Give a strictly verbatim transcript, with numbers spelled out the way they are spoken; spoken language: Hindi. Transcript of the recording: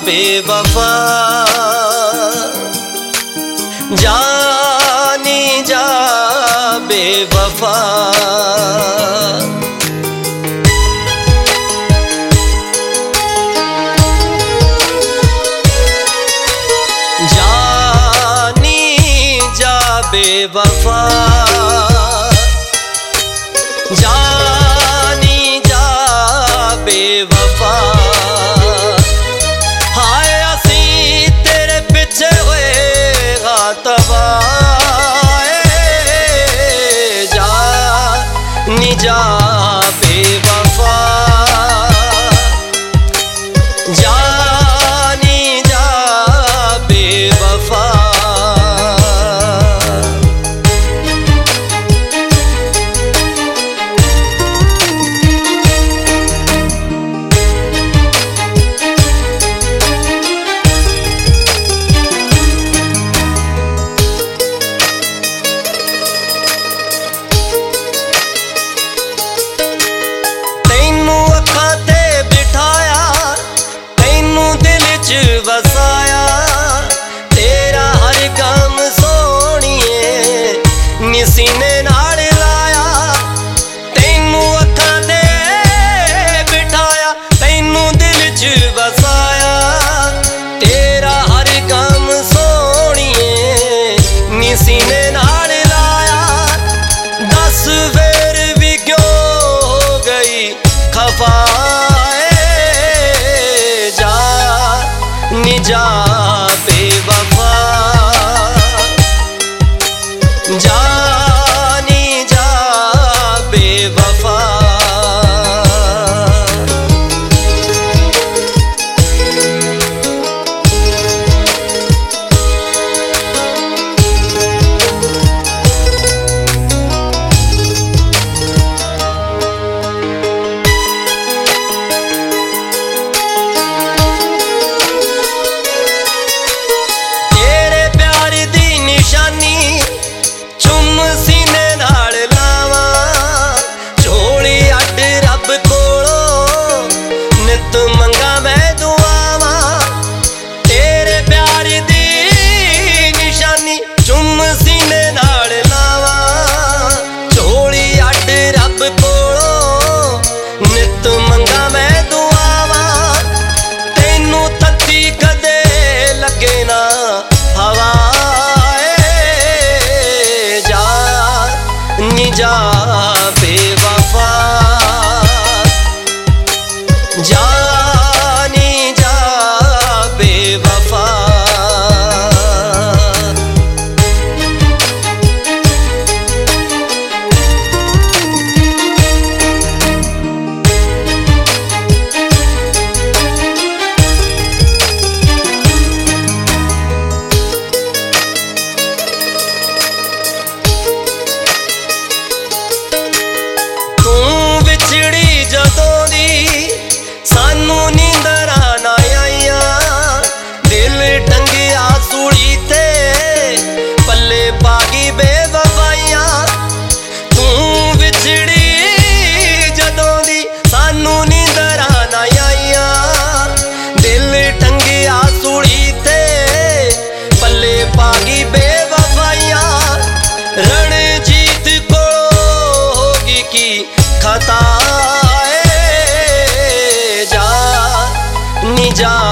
बेवफा, जानी जा बेवफा। जानी जा बेवफा, जानी जा बेवफा। हाय असी तेरे पिछे होए गातबा, जानी जा बेवफा, जानी जा बेवफा। वसाया तेरा हर काम सोहणिए नी सीने नाल लाया। तैनू अखां ते बिठाया, तैनू दिल च वसाया। तेरा हर काम सोहणिए नी सीने नाल लाया। दस फिर भी क्यों हो गई खफा, जा बेवफा, जानी जा बेवफा। नित मंगा मैं दुआवा, तैनू तत्ती कदे लगे ना हवा। जानी जा बेवफा, जानी जा बेवफा। जदों दी सानू नींदरां ना आईयां, दिल टंगिया सूली ते पल्ले पागी बेवफाइयां। तू विछड़ी जदों दी सानू नींदरां ना आईयां, दिल टंगिया सूली ते पल्ले पागी बेवफाइयां। रणजीत को होगी की खता, जा